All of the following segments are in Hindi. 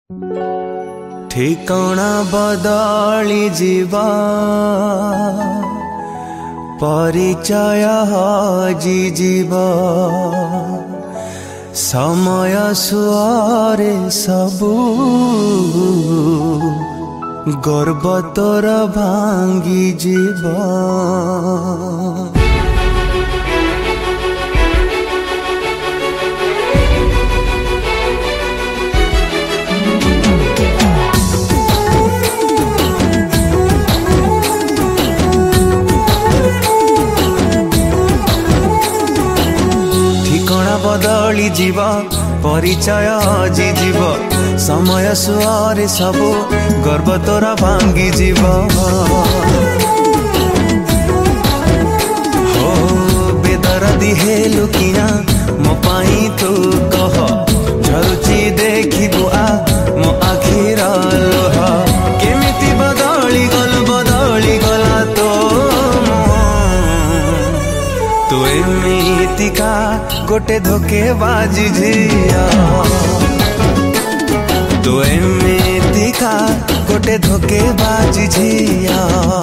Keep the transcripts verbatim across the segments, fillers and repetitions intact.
ठिकाना बदली जीवा परिचय हजि जीवा समय सुआरे सबू गर्व तोर भांगी जीवा। बदली जीव परिचय हजि जीव समय सुआरे सबू गर्व तोरा भांगी जीव। हो बेदरदी हेलु किना मो पाई तू कह झरुची देखिबु आ मो आखिर लोह केमिति बदली गल बदली गला तो तू एमितिका गोटे धोकेबाजी झिया तू एमितिका गोटे धोकेबाजी झिया।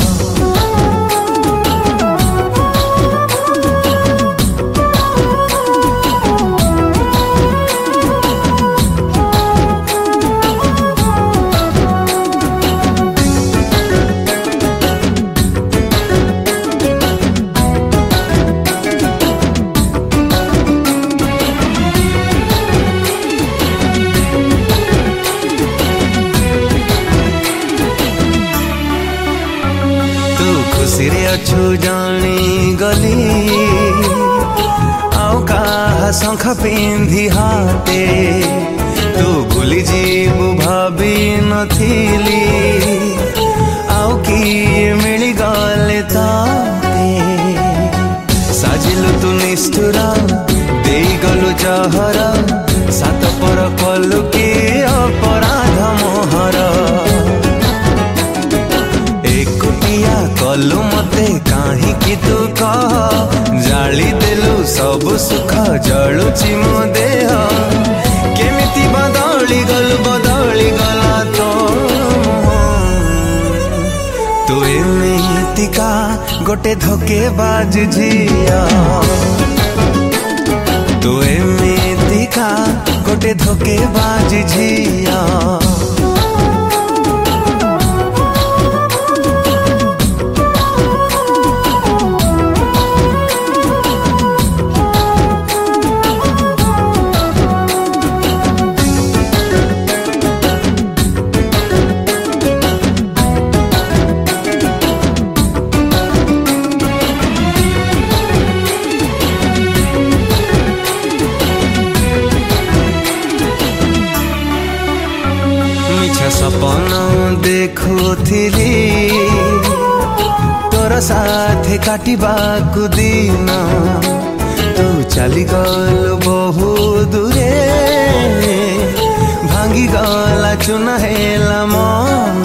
खुशीरे अच्छु जानी गली आउ काहा शंख पिंधि हाते तू भूली जीवु भाभी नथिली आउ किए मिली गले ताते साजिलु तू निष्ठुर देई गलु जहर सात पर कलु कि अपराध मोहर कलु मते काहे कि तू कह जाली देलु सब सुख जलुची मो देह केमिति बदली गल बदली गला तो तू एमितिका गोटे धोकेबाज झिया तू एमितिका गोटे धोकेबाज झिया। सपना देखुथिली तोर साथे काटिबाकु दिन तू चली गल बहु दूरे भांगी गला चुना हेला मन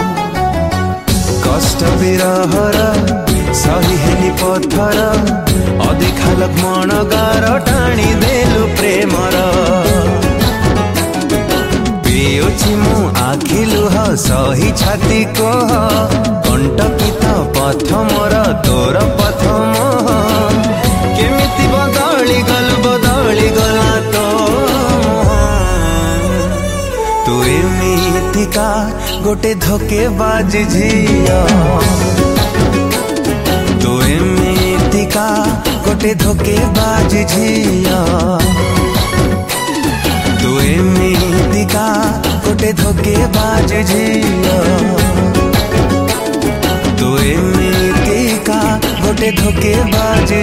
कष्ट विरहर सही हेली पत्थर अधिका लक्ष्मण गार टाणी देलु प्रेमर मु आखि लुह सही छाती कह कंटकित पथ मोर तोर पथ मोह केमिति बदली गल बदली गला तो तू एमितिका गोटे धोकेबाज झिया तू एमितिका गोटे धोकेबाज झिया तू एमितिका गोटे धोकेबाज झिया तू एमितिका गोटे धोकेबाज